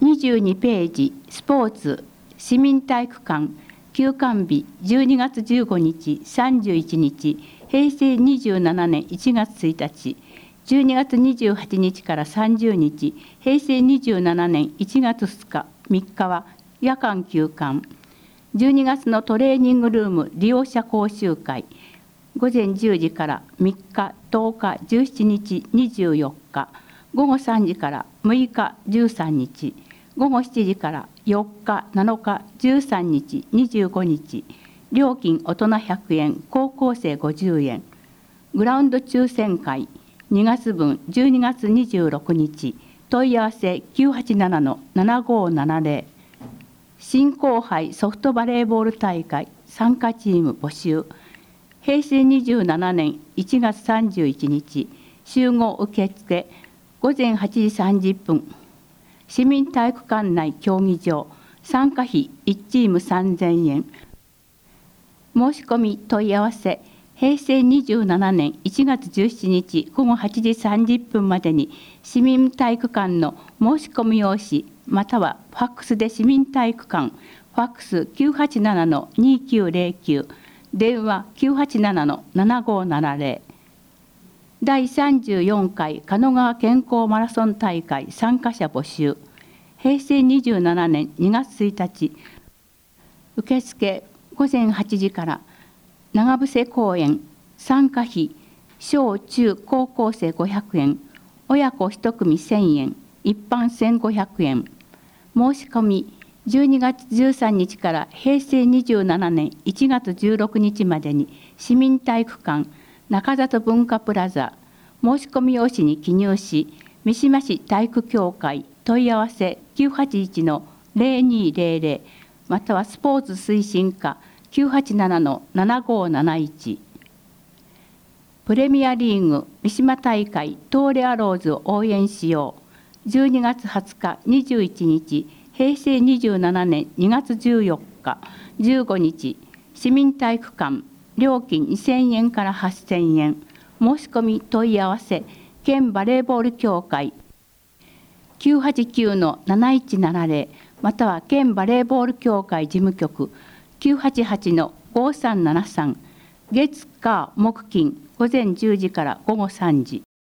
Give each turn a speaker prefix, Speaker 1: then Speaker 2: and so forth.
Speaker 1: 22ページスポーツ市民体育館休館日12月15日31日平成27年1月1日12月28日から30日平成27年1月2日3日は夜間休館。12月のトレーニングルーム利用者講習会午前10時から3日10日17日24日午後3時から6日13日午後7時から4日7日13日25日料金大人100円高校生50円グラウンド抽選会2月分12月26日問い合わせ 987-7570 新興杯ソフトバレーボール大会参加チーム募集平成27年1月31日集合受付午前8時30分市民体育館内競技場参加費1チーム3000円申し込み問い合わせ平成27年1月17日午後8時30分までに市民体育館の申し込み用紙またはファックスで市民体育館ファックス 987-2909 電話 987-7570 第34回神奈川健康マラソン大会参加者募集平成27年2月1日受付午前8時から長伏公園参加費小中高校生500円親子1組1000円一般1500円申し込み12月13日から平成27年1月16日までに市民体育館中里文化プラザ申し込み用紙に記入し三島市体育協会問い合わせ 981-0200 またはスポーツ推進課 987-7571 プレミアリーグ三島大会東レアローズを応援しよう12月20日21日平成27年2月14日15日市民体育館料金2000円から8000円申し込み問い合わせ県バレーボール協会 989-7170 または県バレーボール協会事務局 988-5373 月火木金午前10時から午後3時